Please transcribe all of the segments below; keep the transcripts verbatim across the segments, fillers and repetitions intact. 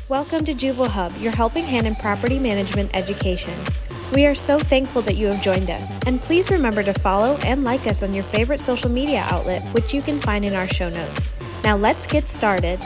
Welcome to Juvo Hub, your helping hand in property management education. We are so thankful that you have joined us, and please remember to follow and like us on your favorite social media outlet, which you can find in our show notes. Now let's get started.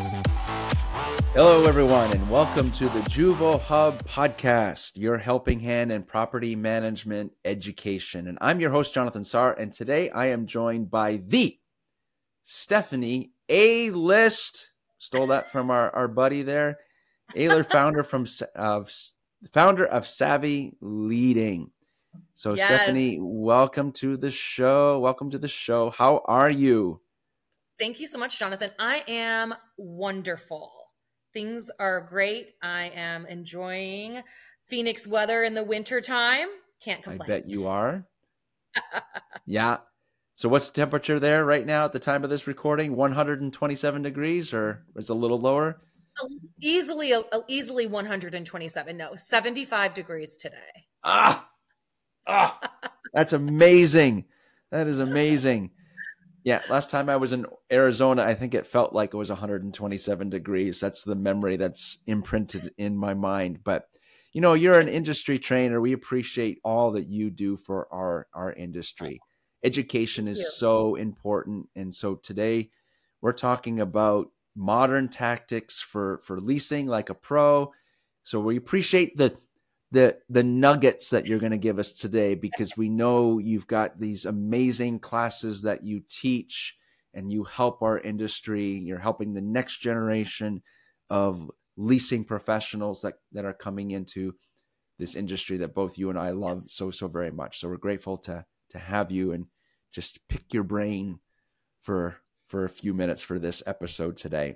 Hello, everyone, and welcome to the Juvo Hub podcast, your helping hand in property management education. And I'm your host, Jonathan Sarr, and today I am joined by the Stephanie A-List. Stole that from our, our buddy there. Ayler, founder from of founder of Savvy Leading. So yes. Stephanie, welcome to the show. Welcome to the show. How are you? Thank you so much, Jonathan. I am wonderful. Things are great. I am enjoying Phoenix weather in the winter time. Can't complain. I bet you are. Yeah. So what's the temperature there right now at the time of this recording? one hundred twenty-seven degrees, or is it a little lower? Easily, easily one hundred twenty-seven. No, seventy-five degrees today. Ah, ah, that's amazing. That is amazing. Yeah, last time I was in Arizona, I think it felt like it was one hundred twenty-seven degrees. That's the memory that's imprinted in my mind. But, you know, you're an industry trainer. We appreciate all that you do for our, our industry. Education is so important. And so today we're talking about modern tactics for, for leasing like a pro. So we appreciate the the the nuggets that you're going to give us today, because we know you've got these amazing classes that you teach and you help our industry. You're helping the next generation of leasing professionals that, that are coming into this industry that both you and I love yes. so, so very much. So we're grateful to to have you and just pick your brain for for a few minutes for this episode today.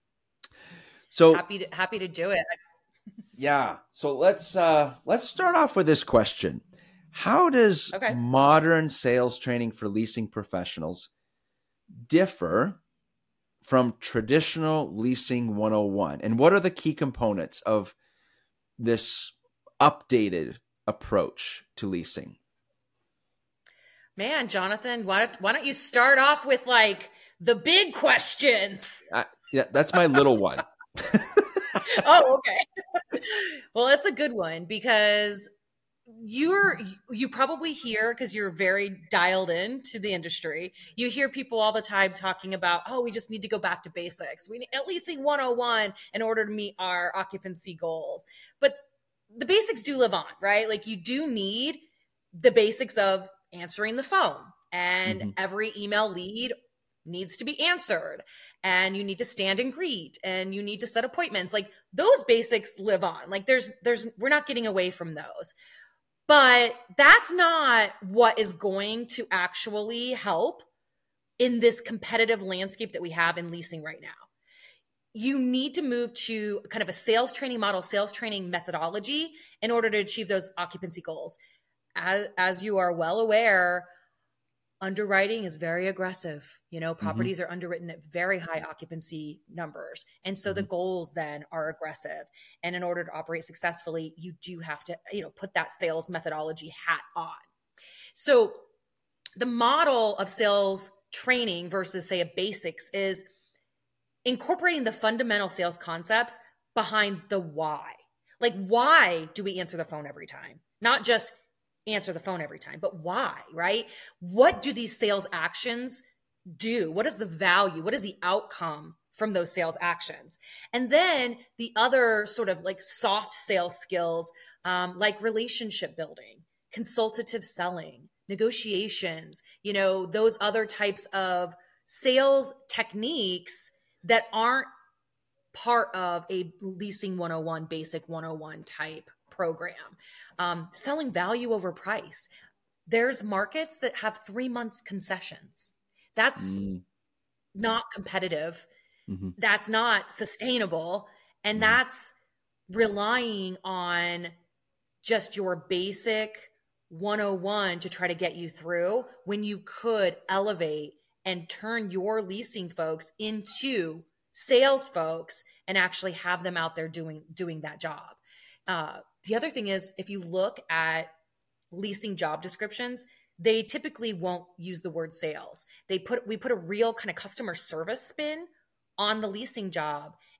So happy to, happy to do it. Yeah. So let's uh, let's start off with this question. How does okay. modern sales training for leasing professionals differ from traditional leasing one oh one? And what are the key components of this updated approach to leasing? Man, Jonathan, why, why don't you start off with like the big questions? I, yeah, that's my little one. Oh, okay. Well, that's a good one, because you're, you probably hear, because you're very dialed in to the industry, you hear people all the time talking about, oh, we just need to go back to basics. We need at leasing one oh one in order to meet our occupancy goals. But the basics do live on, right? Like you do need the basics of answering the phone, and mm-hmm. every email lead needs to be answered, and you need to stand and greet, and you need to set appointments. Like those basics live on. Like there's, there's, we're not getting away from those, but that's not what is going to actually help in this competitive landscape that we have in leasing right now. You need to move to kind of a sales training model, sales training methodology in order to achieve those occupancy goals. As, as you are well aware, underwriting is very aggressive. You know, properties mm-hmm. are underwritten at very high occupancy numbers. And so mm-hmm. the goals then are aggressive. And in order to operate successfully, you do have to, you know, put that sales methodology hat on. So the model of sales training versus, say, a basics is incorporating the fundamental sales concepts behind the why. Like, why do we answer the phone every time? Not just answer the phone every time, but why, right? What do these sales actions do? What is the value? What is the outcome from those sales actions? And then the other sort of like soft sales skills, um, like relationship building, consultative selling, negotiations, you know, those other types of sales techniques that aren't part of a leasing one oh one, basic one oh one type program. Um, selling value over price. There's markets that have three months concessions. That's mm. not competitive. Mm-hmm. That's not sustainable. And mm. that's relying on just your basic one oh one to try to get you through, when you could elevate and turn your leasing folks into sales folks and actually have them out there doing, doing that job. Uh, the other thing is, if you look at leasing job descriptions, they typically won't use the word sales. They put, we put a real kind of customer service spin on the leasing job.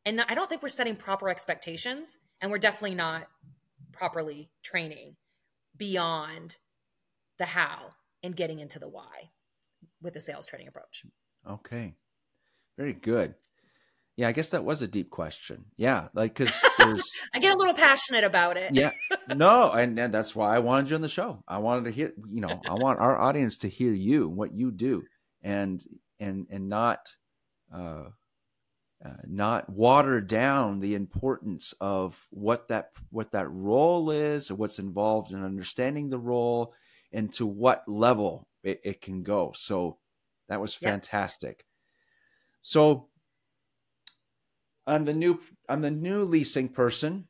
And I don't think we're setting proper expectations, and we're definitely not properly training beyond the how and getting into the why with the sales training approach. Okay. Very good. Yeah, I guess that was a deep question. Yeah, like, because there's... I get a little passionate about it. Yeah, no, and, and that's why I wanted you on the show. I wanted to hear, you know, I want our audience to hear you, what you do, and and and not uh, uh, not water down the importance of what that what that role is, or what's involved in understanding the role, and to what level it, it can go. So that was fantastic. Yep. So I'm the new I'm the new leasing person.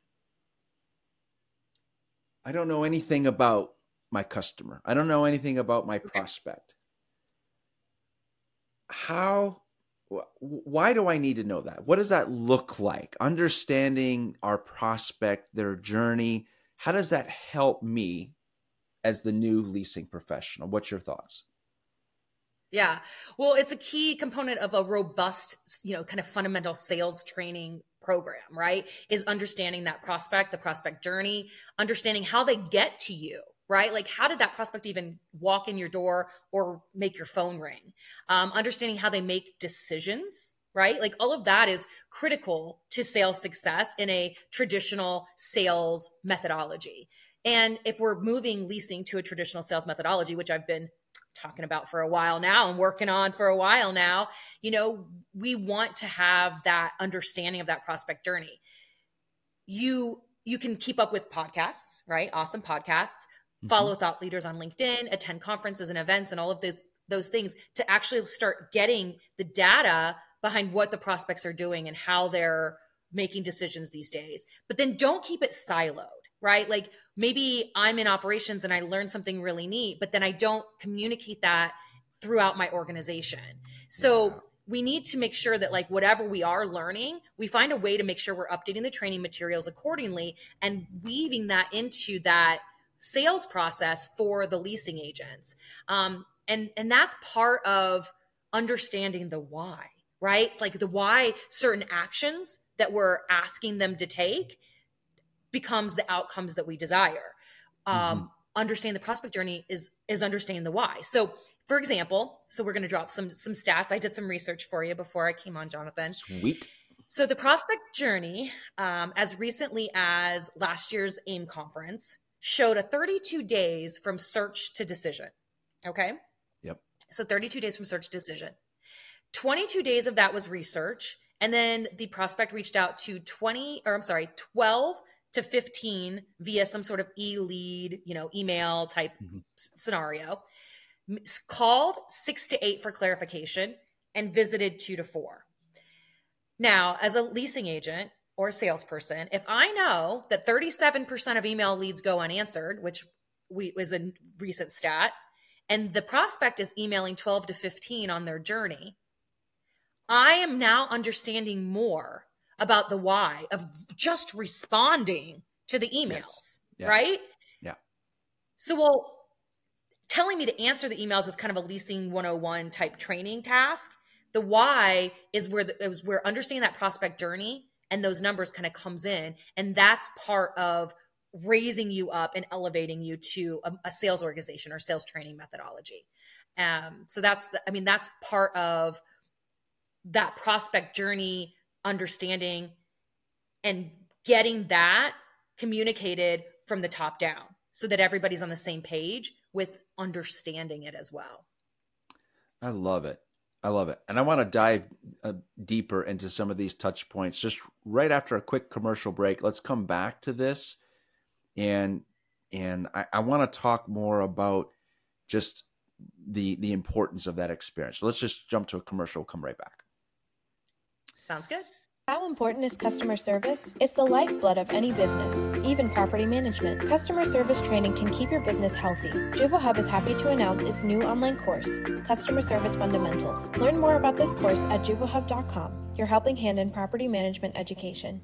I don't know anything about my customer. I don't know anything about my prospect. How, why do I need to know that? What does that look like? Understanding our prospect, their journey. How does that help me as the new leasing professional? What's your thoughts? Yeah. Well, it's a key component of a robust, you know, kind of fundamental sales training program, right? Is understanding that prospect, the prospect journey, understanding how they get to you, right? Like, how did that prospect even walk in your door or make your phone ring? Um, understanding how they make decisions, right? Like, all of that is critical to sales success in a traditional sales methodology. And if we're moving leasing to a traditional sales methodology, which I've been talking about for a while now and working on for a while now, you know, we want to have that understanding of that prospect journey. You, you can keep up with podcasts, right? Awesome podcasts, mm-hmm. Follow thought leaders on LinkedIn, attend conferences and events and all of those, those things to actually start getting the data behind what the prospects are doing and how they're making decisions these days. But then don't keep it siloed. Right? Like, maybe I'm in operations and I learn something really neat, but then I don't communicate that throughout my organization. So yeah. we need to make sure that, like, whatever we are learning, we find a way to make sure we're updating the training materials accordingly and weaving that into that sales process for the leasing agents. Um, and, and that's part of understanding the why, right? It's like the why certain actions that we're asking them to take becomes the outcomes that we desire. Um, mm-hmm. Understanding the prospect journey is is understanding the why. So, for example, so we're going to drop some some stats. I did some research for you before I came on, Jonathan. Sweet. So the prospect journey, um, as recently as last year's AIM conference, showed a thirty-two days from search to decision. Okay. Yep. So thirty-two days from search to decision. twenty-two days of that was research, and then the prospect reached out to twenty, or I'm sorry, twelve to fifteen via some sort of e-lead, you know, email type mm-hmm. s- scenario, called six to eight for clarification, and visited two to four. Now, as a leasing agent or a salesperson, if I know that thirty-seven percent of email leads go unanswered, which we, was a recent stat, and the prospect is emailing twelve to fifteen on their journey, I am now understanding more about the why of just responding to the emails, yes. yeah. right? Yeah. So, well, telling me to answer the emails is kind of a leasing one oh one type training task. The why is where the, is where understanding that prospect journey and those numbers kind of comes in. And that's part of raising you up and elevating you to a, a sales organization or sales training methodology. Um, so that's, the, I mean, that's part of that prospect journey understanding and getting that communicated from the top down so that everybody's on the same page with understanding it as well. I love it. I love it. And I want to dive uh, deeper into some of these touch points just right after a quick commercial break. Let's come back to this. And, and I, I want to talk more about just the, the importance of that experience. So let's just jump to a commercial. We'll come right back. Sounds good. How important is customer service? It's the lifeblood of any business, even property management. Customer service training can keep your business healthy. Juvo Hub is happy to announce its new online course, Customer Service Fundamentals. Learn more about this course at juvo hub dot com, your helping hand in property management education.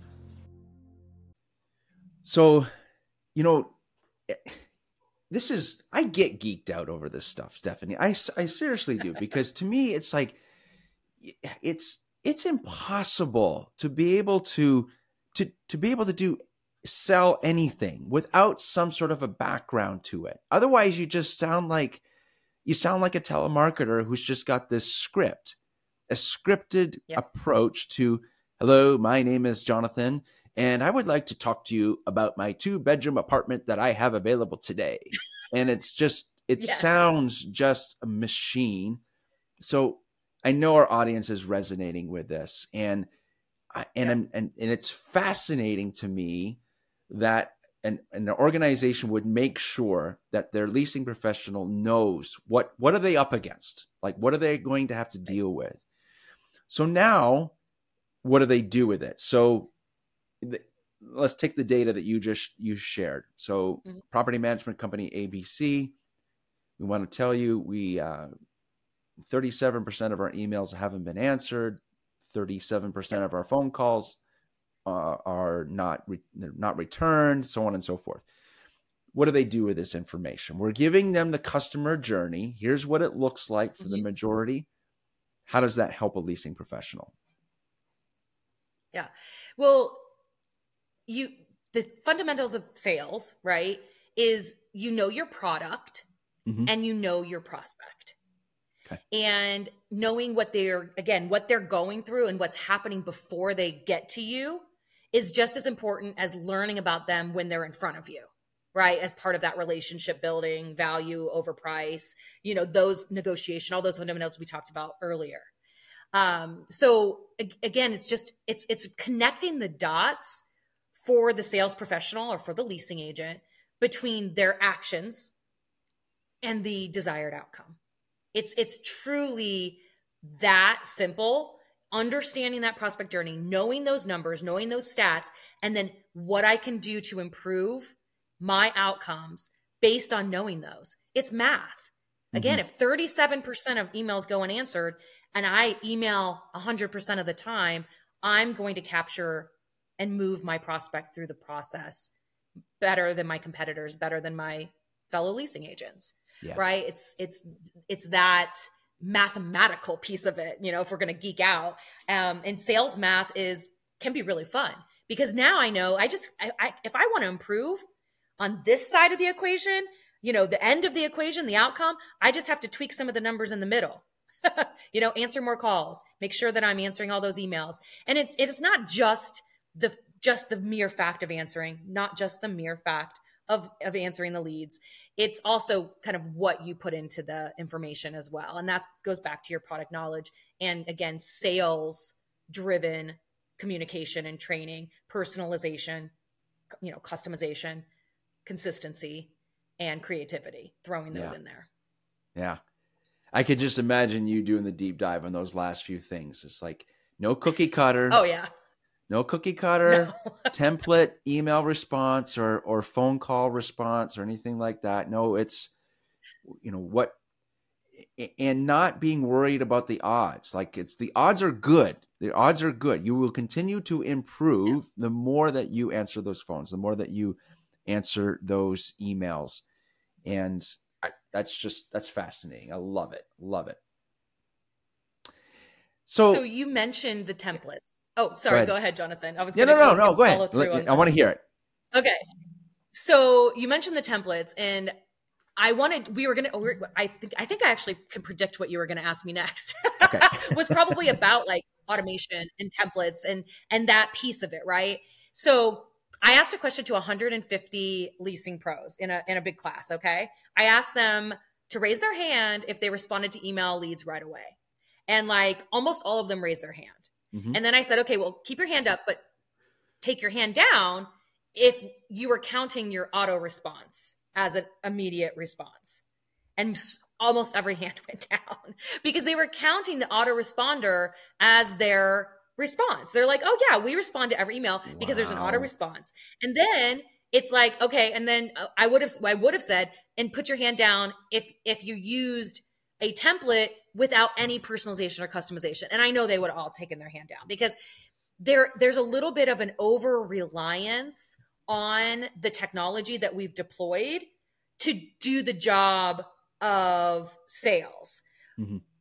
So, you know, this is, I get geeked out over this stuff, Stephanie. I, I seriously do, because to me, it's like, it's, it's impossible to be able to to to be able to do sell anything without some sort of a background to it. Otherwise, you just sound like you sound like a telemarketer who's just got this script, a scripted Yep. approach to, hello, my name is Jonathan, and I would like to talk to you about my two bedroom apartment that I have available today. And it's just, it Yes. sounds just a machine. So I know our audience is resonating with this, and I, and, Yeah. I'm, and and it's fascinating to me that an, an organization would make sure that their leasing professional knows what what are they up against, like what are they going to have to deal with. So now, what do they do with it? So the, let's take the data that you just you shared. So Mhm. property management company A B C, we want to tell you we. Uh, thirty-seven percent of our emails haven't been answered. thirty-seven percent of our phone calls uh, are not re- they're not returned, so on and so forth. What do they do with this information? We're giving them the customer journey. Here's what it looks like for Mhm. the majority. How does that help a leasing professional? Yeah. Well, you the fundamentals of sales, right, is you know your product Mm-hmm. and you know your prospect. Okay. And knowing what they're, again, what they're going through and what's happening before they get to you is just as important as learning about them when they're in front of you, right? As part of that relationship building, value over price, you know, those negotiation, all those fundamentals we talked about earlier. Um, so ag- again, it's just, it's, it's connecting the dots for the sales professional or for the leasing agent between their actions and the desired outcome. It's it's truly that simple, understanding that prospect journey, knowing those numbers, knowing those stats, and then what I can do to improve my outcomes based on knowing those. It's math. Again, Mm-hmm. if thirty-seven percent of emails go unanswered and I email one hundred percent of the time, I'm going to capture and move my prospect through the process better than my competitors, better than my fellow leasing agents. Yeah. Right? It's it's it's that mathematical piece of it, you know, if we're going to geek out. Um, and sales math is can be really fun because now I know I just I, I if I want to improve on this side of the equation, you know, the end of the equation, the outcome, I just have to tweak some of the numbers in the middle. You know, answer more calls, make sure that I'm answering all those emails. And it's it's not just the just the mere fact of answering, not just the mere fact of of answering the leads. It's also kind of what you put into the information as well. And that goes back to your product knowledge and again, sales driven communication and training, personalization, you know, customization, consistency, and creativity, throwing those Yeah. in there. Yeah. I could just imagine you doing the deep dive on those last few things. It's like no cookie cutter. Oh yeah. No cookie cutter, No. template email response or or phone call response or anything like that. No, it's, you know, what, and not being worried about the odds. Like it's the odds are good. The odds are good. You will continue to improve yeah. the more that you answer those phones, the more that you answer those emails. And I, that's just, that's fascinating. I love it. Love it. So, so you mentioned the templates. Oh, sorry. Go ahead, go ahead Jonathan. I was yeah, gonna, no, I was no, no. Go follow ahead. through Let, on I want to hear it. Okay. So you mentioned the templates, and I wanted. We were gonna. I think. I think I actually can predict what you were gonna ask me next. Okay. Was probably about like automation and templates and and that piece of it, right? So I asked a question to one hundred fifty leasing pros in a in a big class. Okay. I asked them to raise their hand if they responded to email leads right away. And like almost all of them raised their hand. Mm-hmm. And then I said, okay, well, keep your hand up, but take your hand down if you were counting your auto response as an immediate response. And almost every hand went down because they were counting the autoresponder as their response. They're like, oh yeah, we respond to every email because wow. there's an auto response. And then it's like, okay. And then I would have, I would have said, and put your hand down if, if you used a template without any personalization or customization. And I know they would have all taken their hand down because there, there's a little bit of an over reliance on the technology that we've deployed to do the job of sales. Mm-hmm.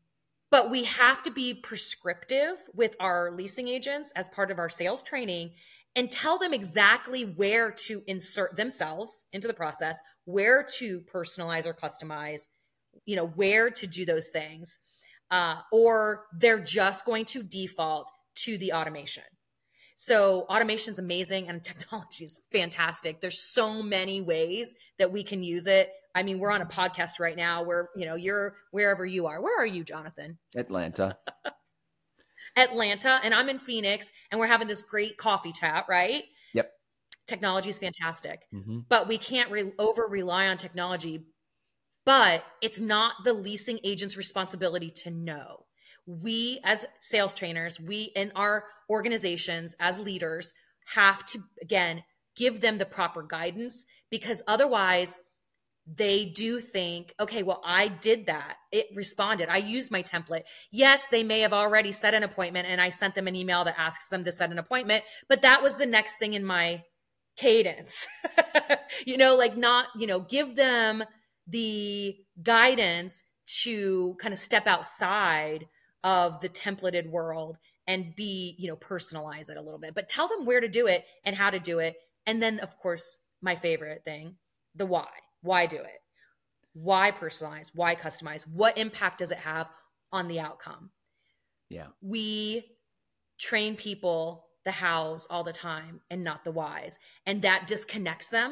But we have to be prescriptive with our leasing agents as part of our sales training and tell them exactly where to insert themselves into the process, where to personalize or customize, you know, where to do those things. Uh, or they're just going to default to the automation. So automation is amazing and technology is fantastic. There's so many ways that we can use it. I mean, we're on a podcast right now where, you know, you're wherever you are. Where are you, Jonathan? Atlanta. Atlanta. And I'm in Phoenix and we're having this great coffee chat, right? Yep. Technology is fantastic, mm-hmm. but we can't re- over rely on technology. But it's not the leasing agent's responsibility to know. We as sales trainers, we in our organizations as leaders have to, again, give them the proper guidance, because otherwise they do think, okay, well, I did that. It responded. I used my template. Yes, they may have already set an appointment and I sent them an email that asks them to set an appointment, but that was the next thing in my cadence. you know, like not, you know, give them the guidance to kind of step outside of the templated world and be, you know, personalize it a little bit, but tell them where to do it and how to do it. And then of course, my favorite thing, the why. Why do it? Why personalize? Why customize? What impact does it have on the outcome? Yeah. We train people the hows all the time and not the whys. And that disconnects them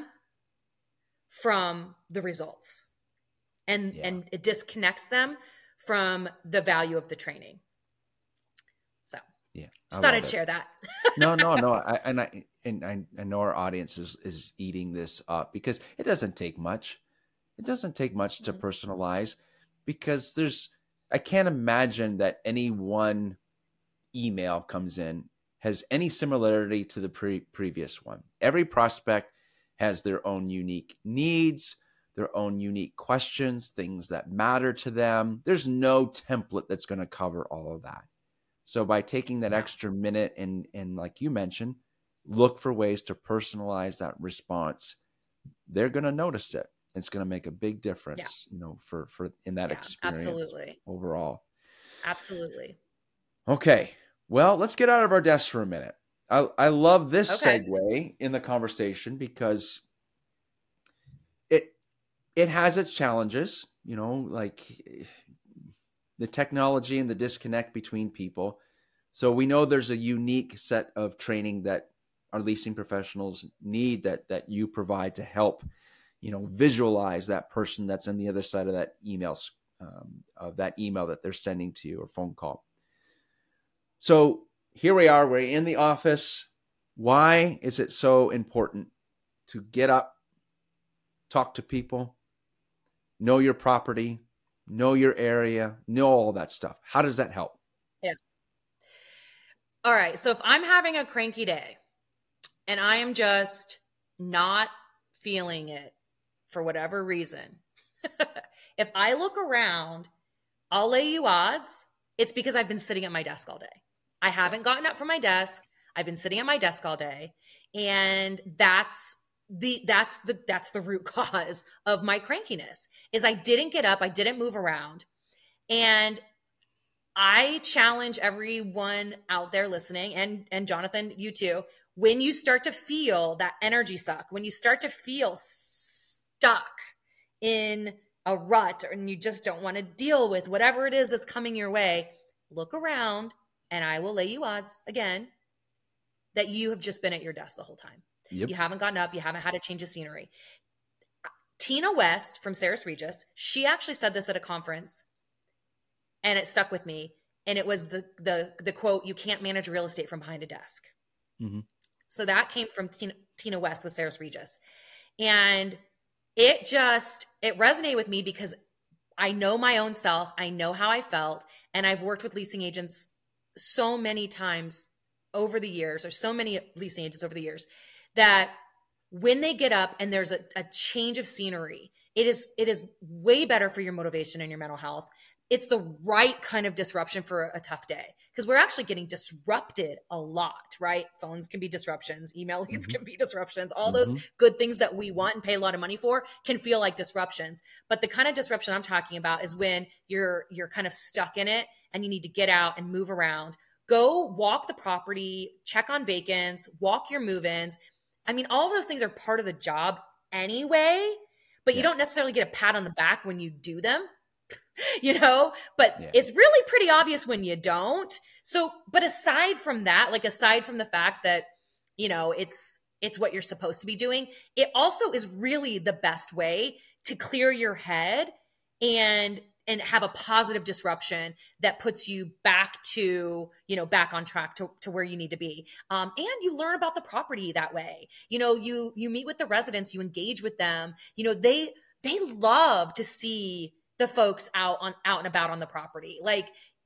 from the results. And, yeah. and it disconnects them from the value of the training. So yeah, just thought I'd it. share that. no, no, no. I, and I, and I, I know our audience is, is eating this up, because it doesn't take much. It doesn't take much to mm-hmm. personalize, because there's, I can't imagine that any one email comes in has any similarity to the pre- previous one. Every prospect has their own unique needs, their own unique questions, things that matter to them. There's no template that's going to cover all of that. So by taking that extra minute and, and like you mentioned, look for ways to personalize that response, they're going to notice it. It's going to make a big difference, yeah. you know, for, for in that yeah, experience absolutely. overall. Absolutely. Okay. Well, let's get out of our desk for a minute. I, I love this okay. segue in the conversation, because it, it has its challenges, you know, like the technology and the disconnect between people. So we know there's a unique set of training that our leasing professionals need, that that you provide to help, you know, visualize that person that's on the other side of that email, um, of that email that they're sending to you or phone call. So here we are, we're in the office. Why is it so important to get up, talk to people, know your property, know your area, know all that stuff? How does that help? Yeah. All right. So if I'm having a cranky day and I am just not feeling it for whatever reason, if I look around, I'll lay you odds, it's because I've been sitting at my desk all day. I haven't gotten up from my desk. I've been sitting at my desk all day. And that's the, that's the, that's the root cause of my crankiness, is I didn't get up. I didn't move around. And I challenge everyone out there listening, and, and Jonathan, you too, when you start to feel that energy suck, when you start to feel stuck in a rut and you just don't want to deal with whatever it is that's coming your way, look around, and I will lay you odds again that you have just been at your desk the whole time. Yep. You haven't gotten up. You haven't had a change of scenery. Tina West from Sarah's Regis, she actually said this at a conference, and it stuck with me. And it was the the the quote, "You can't manage real estate from behind a desk." Mm-hmm. So that came from Tina, Tina West with Sarah's Regis. And it just, it resonated with me because I know my own self. I know how I felt. And I've worked with leasing agents so many times over the years, or so many leasing agents over the years, that when they get up and there's a, a change of scenery, it is, it is way better for your motivation and your mental health it's the right kind of disruption for a tough day, because we're actually getting disrupted a lot, right? Phones can be disruptions, email leads Mm-hmm. can be disruptions. All Mm-hmm. those good things that we want and pay a lot of money for can feel like disruptions. But the kind of disruption I'm talking about is when you're you're kind of stuck in it and you need to get out and move around. Go walk the property, check on vacants, walk your move-ins. I mean, all those things are part of the job anyway, but you Yeah. don't necessarily get a pat on the back when you do them. You know, but Yeah. it's really pretty obvious when you don't. So, but aside from that, like aside from the fact that, you know, it's, it's what you're supposed to be doing, it also is really the best way to clear your head and, and have a positive disruption that puts you back to, you know, back on track to, to where you need to be. Um, and you learn about the property that way. You know, you, you meet with the residents, you engage with them, you know, they, they love to see the folks out on out and about on the property. Like,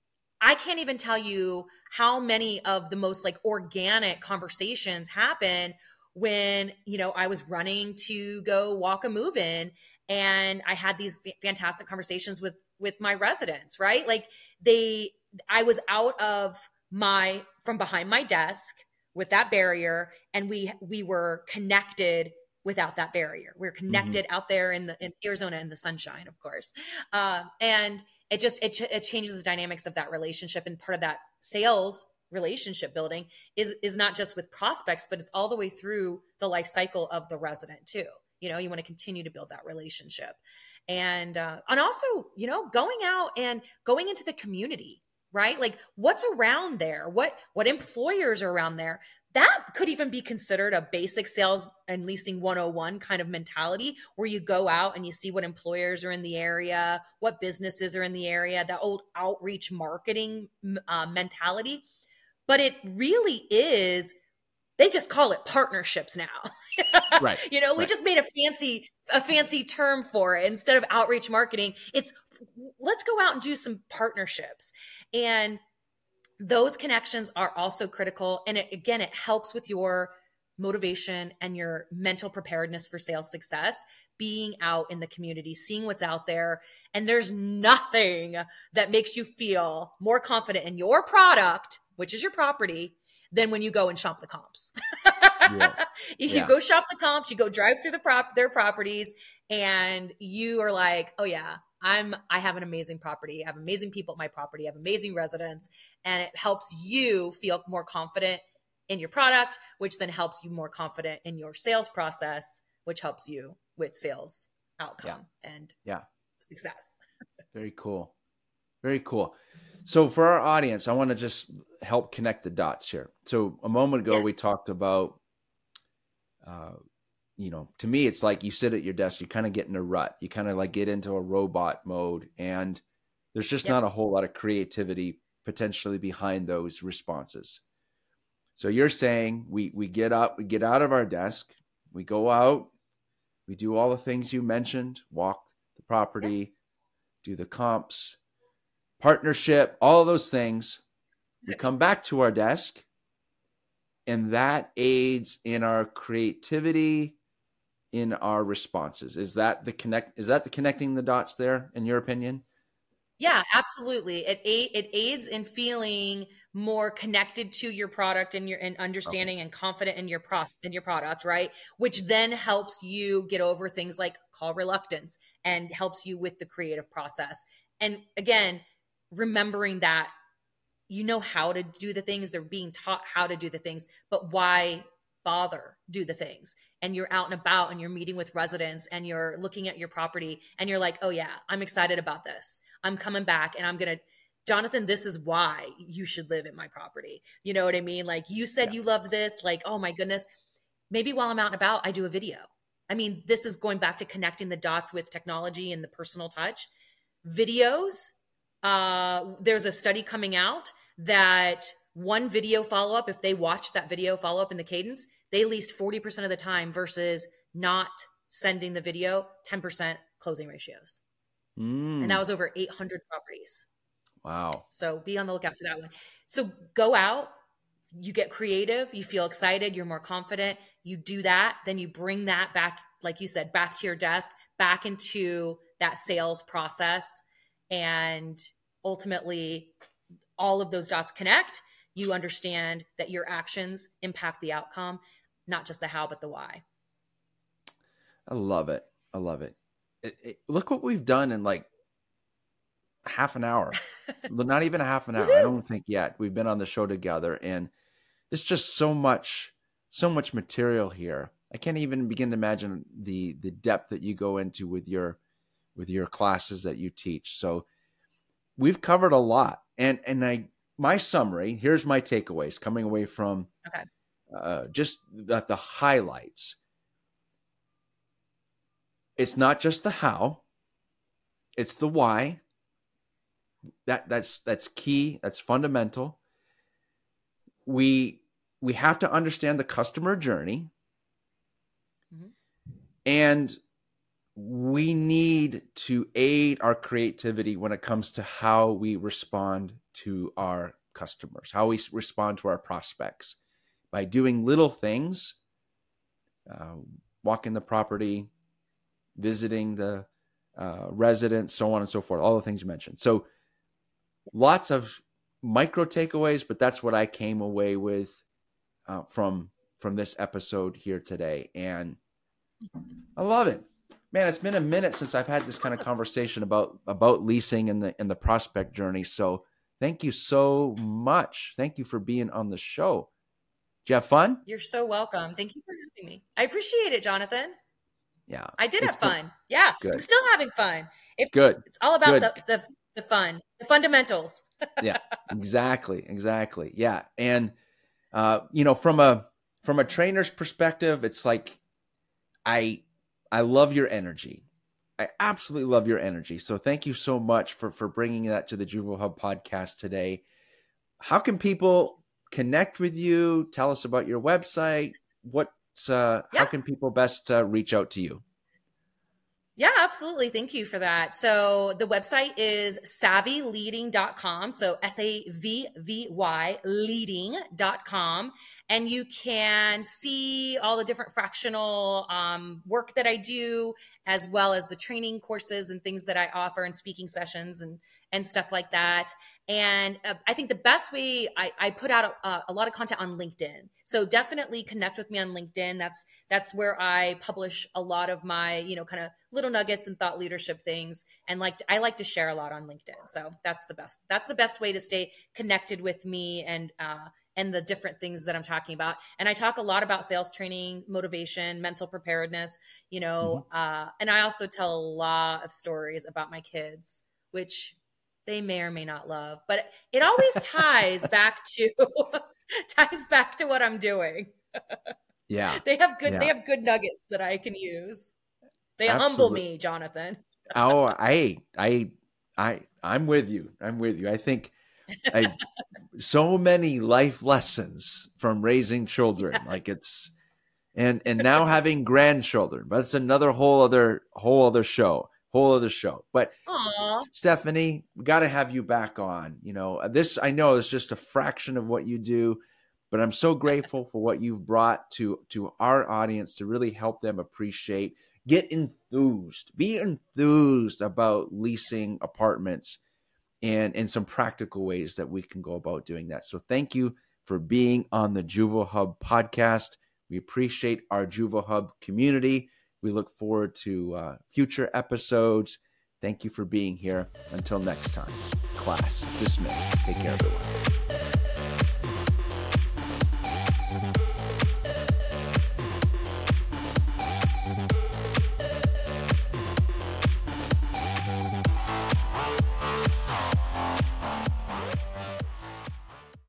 I can't even tell you how many of the most like organic conversations happen when, you know, I was running to go walk a move in and I had these fantastic conversations with, with my residents, right? Like they, I was out of my, from behind my desk with that barrier, and we, we were connected without that barrier. We're connected mm-hmm. out there in the in Arizona in the sunshine, of course. Uh, and it just, it, it changes the dynamics of that relationship. And part of that sales relationship building is, is not just with prospects, but it's all the way through the life cycle of the resident too. You know, you want to continue to build that relationship. And, uh, and also, you know, going out and going into the community, right? Like what's around there? What, what employers are around there? That could even be considered a basic sales and leasing one oh one kind of mentality, where you go out and you see what employers are in the area, what businesses are in the area, that old outreach marketing uh, mentality. But it really is, they just call it partnerships now. Right. You know, we right. just made a fancy, a fancy term for it. Instead of outreach marketing, it's let's go out and do some partnerships. And those connections are also critical. And it, again, it helps with your motivation and your mental preparedness for sales success, being out in the community, seeing what's out there. And there's nothing that makes you feel more confident in your product, which is your property, than when you go and shop the comps. Yeah. You yeah. go shop the comps, you go drive through the prop their properties, and you are like, oh yeah, I'm, I have an amazing property. I have amazing people at my property. I have amazing residents, and it helps you feel more confident in your product, which then helps you more confident in your sales process, which helps you with sales outcome yeah. and yeah. success. Very cool. Very cool. So for our audience, I want to just help connect the dots here. So a moment ago, yes. we talked about, uh, you know, to me, it's like you sit at your desk, you kind of get in a rut. You kind of like get into a robot mode, and there's just yep. not a whole lot of creativity potentially behind those responses. So you're saying we, we get up, we get out of our desk, we go out, we do all the things you mentioned, walk the property, yep. do the comps, partnership, all of those things. We come back to our desk, and that aids in our creativity, in our responses. Is that the connect? Is that the connecting the dots there, in your opinion? Yeah, absolutely. It it aids in feeling more connected to your product and your and understanding okay. and confident in your pros in your product, right? Which then helps you get over things like call reluctance and helps you with the creative process. And again, remembering that you know how to do the things, they're being taught how to do the things, but why bother do the things? And you're out and about and you're meeting with residents and you're looking at your property and you're like, oh yeah, I'm excited about this. I'm coming back and I'm going to, Jonathan, this is why you should live at my property. You know what I mean? Like you said, yeah. you loved this, like, oh my goodness, maybe while I'm out and about, I do a video. I mean, this is going back to connecting the dots with technology and the personal touch. Videos, uh, there's a study coming out that one video follow-up, if they watch that video follow-up in the cadence, they leased forty percent of the time versus not sending the video, ten percent closing ratios. Mm. And that was over eight hundred properties. Wow. So be on the lookout for that one. So go out, you get creative, you feel excited, you're more confident, you do that, then you bring that back, like you said, back to your desk, back into that sales process. And ultimately, all of those dots connect. You understand that your actions impact the outcome, not just the how, but the why. I love it. I love it. It, it look what we've done in like half an hour, not even a half an hour. I don't think yet. We've been on the show together, and it's just so much, so much material here. I can't even begin to imagine the the depth that you go into with your with your classes that you teach. So we've covered a lot, and and I my summary. Here's my takeaways coming away from okay. uh, just the, the highlights. It's not just the how, it's the why. That that's that's key. That's fundamental. We we have to understand the customer journey, mm-hmm. and we need to aid our creativity when it comes to how we respond to our customers, how we respond to our prospects, by doing little things, uh, walking the property, visiting the uh, resident, so on and so forth, all the things you mentioned. So lots of micro takeaways, but that's what I came away with uh, from from this episode here today. And I love it. Man, it's been a minute since I've had this kind of conversation about about leasing and the and the prospect journey. So thank you so much. Thank you for being on the show. Did you have fun? You're so welcome. Thank you for having me. I appreciate it, Jonathan. Yeah. I did have fun. Been, yeah. Good. I'm still having fun. If, good. It's all about good. the, the the fun, the fundamentals. Yeah, exactly. Exactly. Yeah. And, uh, you know, from a, from a trainer's perspective, it's like, I, I love your energy. I absolutely love your energy. So thank you so much for, for bringing that to the Juvo Hub podcast today. How can people connect with you? Tell us about your website. What, uh, yeah. how can people best uh, reach out to you? Yeah, absolutely. Thank you for that. So the website is savvy leading dot com. So S A V V Y leading dot com. And you can see all the different fractional um, work that I do, as well as the training courses and things that I offer and speaking sessions and, and stuff like that. And uh, I think the best way, I, I put out a, a lot of content on LinkedIn. So definitely connect with me on LinkedIn. That's that's where I publish a lot of my, you know, kind of little nuggets and thought leadership things. And like to, I like to share a lot on LinkedIn. So that's the best. That's the best way to stay connected with me and uh, and the different things that I'm talking about. And I talk a lot about sales training, motivation, mental preparedness, you know, mm-hmm. uh, and I also tell a lot of stories about my kids, which they may or may not love, but it always ties back to ties back to what I'm doing. Yeah. They have good, yeah. they have good nuggets that I can use. They Absolutely. humble me, Jonathan. oh, I, I, I, I'm with you. I'm with you. I think I, so many life lessons from raising children, like it's, and, and now having grandchildren, but it's another whole other, whole other show. Whole other show. But Aww. Stephanie, we got to have you back on. You know, this, I know is just a fraction of what you do, but I'm so grateful for what you've brought to, to our audience to really help them appreciate, get enthused, be enthused about leasing apartments and in some practical ways that we can go about doing that. So thank you for being on the Juvo Hub podcast. We appreciate our Juvo Hub community. We look forward to uh, future episodes. Thank you for being here. Until next time, class dismissed. Take care, everyone.